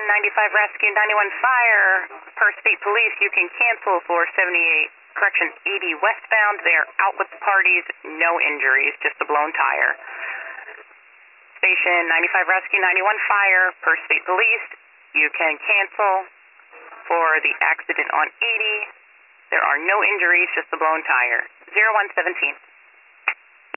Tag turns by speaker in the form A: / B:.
A: 95 rescue, 91 fire, per state police, you can cancel for 78, correction, 80 westbound. They're out with the parties, no injuries, just a blown tire. Station 95 rescue, 91 fire, per state police, you can cancel for the accident on 80. There are no injuries, just a blown tire. 0117.